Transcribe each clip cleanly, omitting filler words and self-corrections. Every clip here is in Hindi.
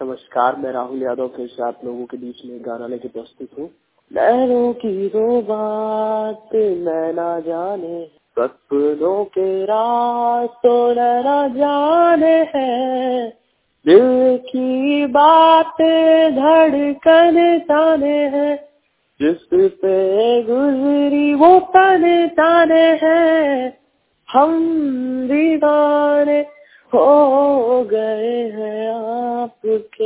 नमस्कार, मैं राहुल यादव फिर से आप लोगों के बीच में गाना लेके प्रस्तुत हूँ। नैनों की दो बात मैं ना जाने, सपनों के रास्तों ना जाने हैं, दिल की बातें धड़कन जाने हैं, जिस पे गुजरी वो तन जाने हैं। हम दीवाने हो गए हैं आपके,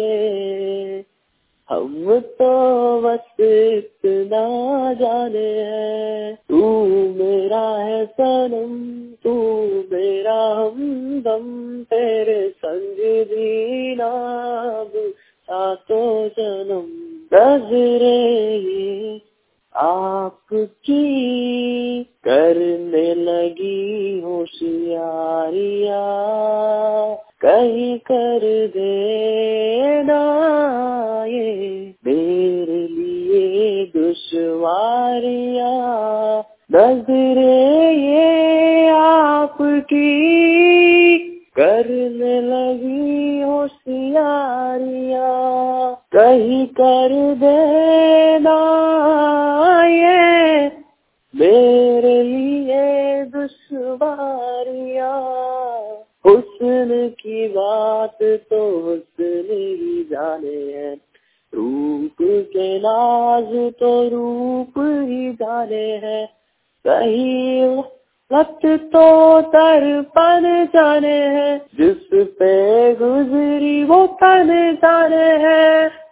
हम तो बस इतना जाने हैं। तू मेरा है सनम, तू मेरा हमदम, तेरे संग जीना अब सातों जन्म। नजरें ये आपकी करने लगी होशियारियां, कहीं कर देना ये मेरे लिए दुश्वारियां। नजरें ये आपकी करने लगी होशियारियां, कहीं कर देना ये मेरे लिए दुश्वारियां। हुस्न की बात तो हुस्न ही जाने है, रूप के नाज तो रूप ही जाने है, कहीं वक्त तो दर्पण जाने है, जिस पे गुजरी वो तन जाने है।